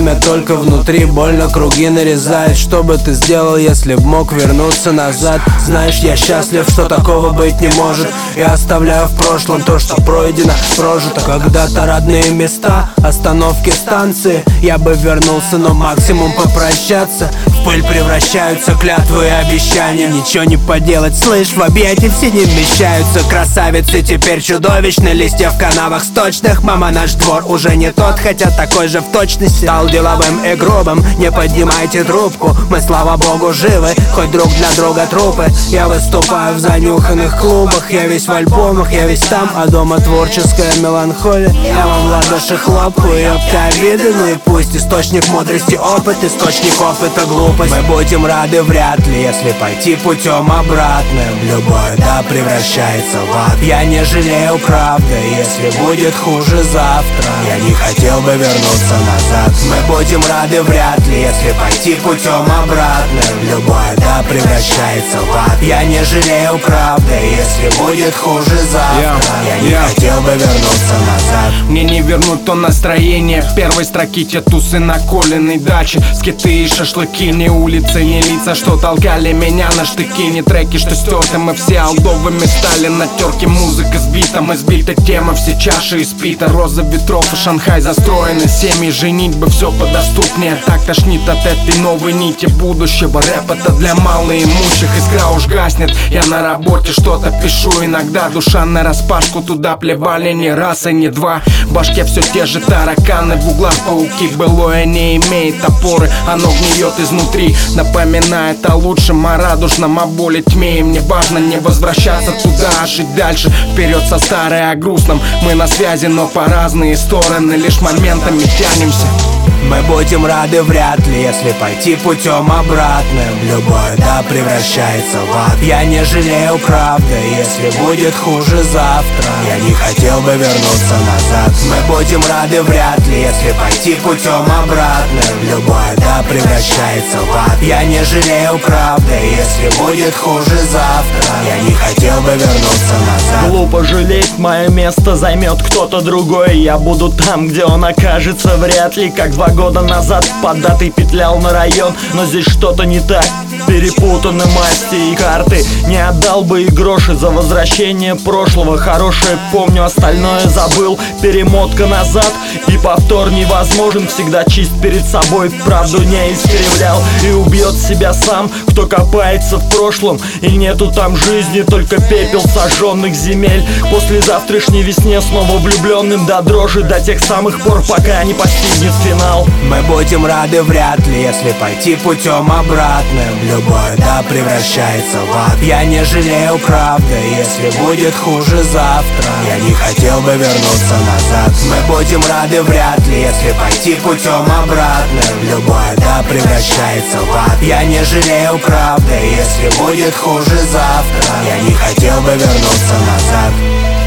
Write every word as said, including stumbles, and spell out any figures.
время только внутри больно круги нарезает. Что бы ты сделал, если б мог вернуться назад? Знаешь, я счастлив, что такого быть не может. Я оставляю в прошлом то, что пройдено, прожито. Когда-то родные места, остановки, станции. Я бы вернулся, но максимум попрощаться. В пыль превращаются клятвы и обещания. Ничего не поделать, слышь, в объятия все не вмещаются. Красавицы теперь чудовищны, листья в канавах сточных. Мама, наш двор уже не тот, хотя такой же в точности. Стал деловым и грубым, не поднимайте трубку. Мы, слава богу, живы, хоть друг для друга трупы. Я выступаю в занюханных клубах, я весь в альбомах, я весь там, а дома творческая меланхолия. Я вам в ладоши хлопаю, ёпта обиды, ну и пусть. Источник мудрости опыт, источник опыта глупость. Мы будем рады вряд ли, если пойти путем обратным. Любое да превращается в ад. Я не жалею, правда, если будет хуже завтра. Я не хотел бы вернуться назад. Мы будем рады вряд ли, если пойти путем обратным. Любое да превращается в ад. Я не жалею, правда, если будет хуже завтра. Я не хотел бы вернуться назад. Мне не вернуть то настроение. В первой строке те тусы на Колиной даче. Скиты и шашлыки, не улицы, не лица, что толкали меня на штыки. Не треки, что стерты, мы все алдовыми стали. На терке музыка сбита, мы сбита тема, все чаши испита. Роза ветров и Шанхай застроены семьи. Женить бы все подоступнее. Так тошнит от этой новой нити будущего. Рэп это для малоимущих, искра уж гаснет. Я на работе что-то пишу, иногда душа нараспашку. Туда плевали не раз и не два. В башке все те же тараканы, в углах пауки. Былое не имеет опоры, оно гниет изнутри. Напоминает о лучшем, о радужном, о боли, тьме. И мне важно не возвращаться туда, а жить дальше. Вперед со старой о грустном. Мы на связи, но по разные стороны, лишь моментами тянемся. Мы будем рады вряд ли, если пойти путем обратным. Любое да превращается в ад. Я не жалею, правда, если будет хуже завтра. Я не хотел бы вернуться назад. Мы будем рады вряд ли, если пойти путем обратным. Любое да превращается в ад. Я не жалею, правда, если будет хуже завтра. Я не хотел бы вернуться назад. Глупо жалеть, мое место займет кто-то другой. Я буду там, где он окажется, вряд ли. Как два года назад под датой петлял на район. Но здесь что-то не так, перепутаны масти и карты. Не отдал бы и гроши за возвращение прошлого. Хорошее помню, остальное забыл. Перемотка назад и повтор невозможен. Всегда чист перед собой, правду не искривлял. И убьет себя сам, кто копается в прошлом. И нету там жизни, только пепел сожженных земель. После завтрашней весне снова влюбленным до дрожи. До тех самых пор, пока не постигнет финал. Мы будем рады вряд ли, если пойти путем обратным. Любое да превращается в ад. Я не жалею, правда, если будет хуже завтра. Я не хотел бы вернуться назад. Мы будем рады вряд ли, если пойти путем обратным. Любое да превращается в ад. Я не жалею, правда, если будет хуже завтра. Я не хотел бы вернуться назад.